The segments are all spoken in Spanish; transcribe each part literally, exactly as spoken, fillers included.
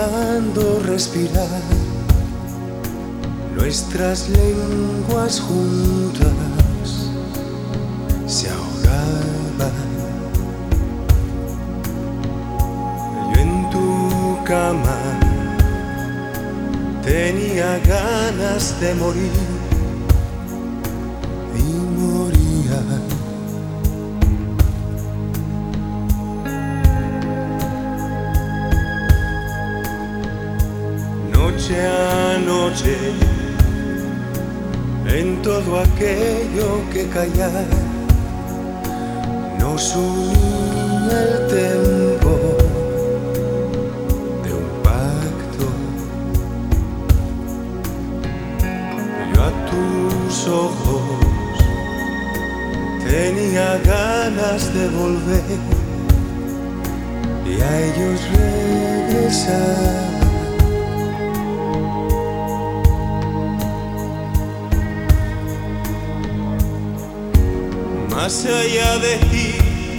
intentando respirar, nuestras lenguas juntas se ahogaban. Yo en tu cama tenía ganas de morir y moría. Noche a noche, en todo aquello que callar nos unía el tempo de un pacto. Yo a tus ojos tenía ganas de volver y a ellos regresar. Más allá de ti,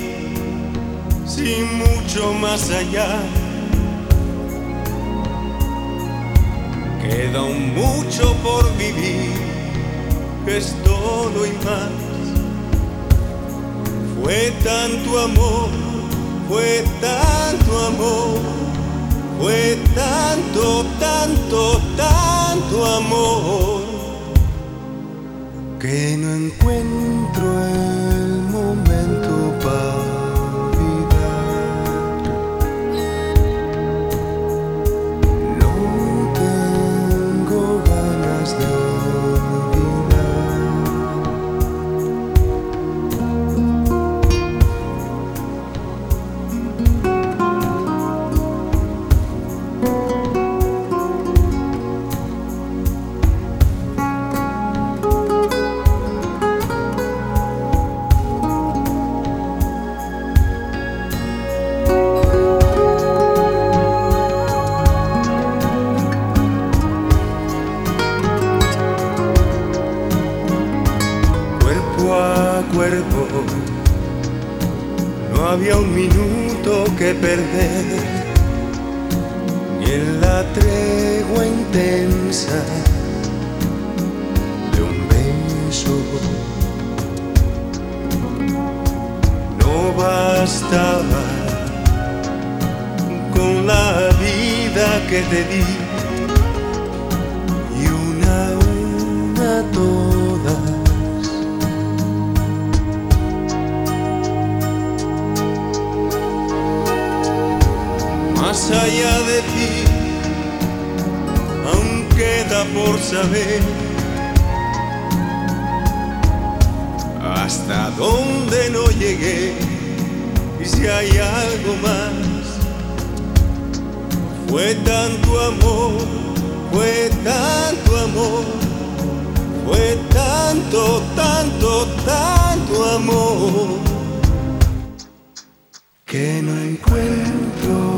sin mucho más allá, queda aún mucho por vivir, que es todo y más. Fue tanto amor, fue tanto amor, fue tanto, tanto, tanto amor, que no encuentro el momento para olvidar. No tengo ganas de a cuerpo, no había un minuto que perder, ni en la tregua intensa de un beso. No bastaba con la vida que te di y una a una todas. Más allá de ti, aún queda por saber hasta dónde no llegué y si hay algo más. Fue tanto amor, fue tanto amor, fue tanto, tanto, tanto amor, que no encuentro